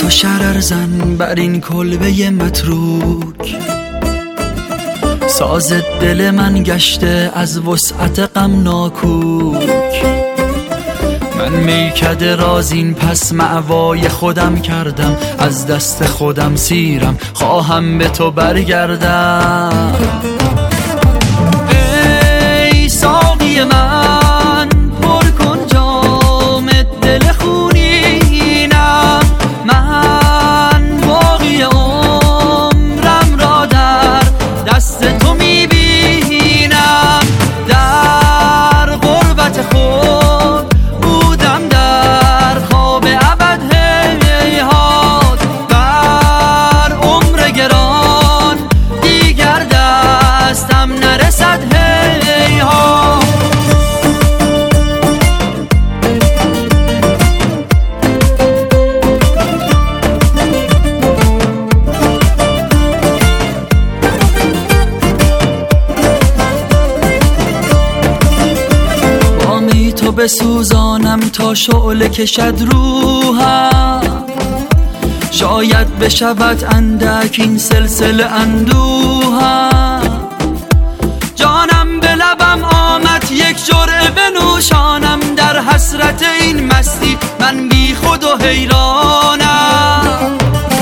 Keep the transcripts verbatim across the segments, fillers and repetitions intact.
تو شرر زن بر این کلبه متروک، ساز دل من گشته از وسعت غم ناکوک. من میکده رازین پس مأوای خودم کردم، از دست خودم سیرم خواهم به تو برگردم. ای ساقی من پر کن جام دل خونینم، من باقی عمرم را در دست تو میبینم. در غربت خود بودم در خواب ابد هیهات، بر عمر گران دیگر دستم نرسد هیهات. تو بسوزانم تا شعله کشد روحم، شاید بشود اندک این سلسله اندوهم. جانم به لبم آمد یک جرعه بنوشانم، در حسرت این مستی من بی خود و حیرانم.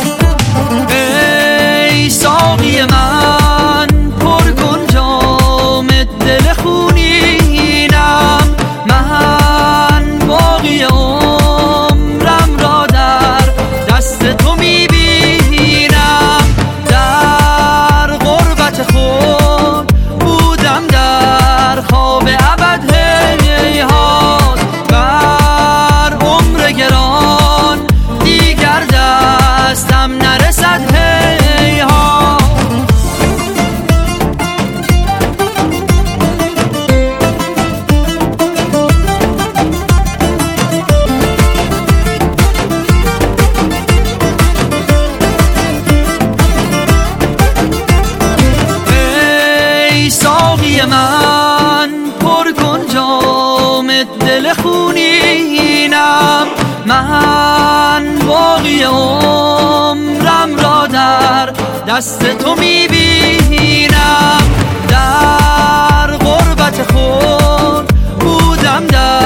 ای ساقی من پر کن جام دل خونینم، من باقی عمرم را در دست تو میبینم. در غربت خود بودم در خواب ابد هیهات، بر عمر گران دیگر دستم نرسد هیهات. من پر کن جام دل خونینم، من باقی عمرم را در دست تو میبینم. در غربت خود بودم در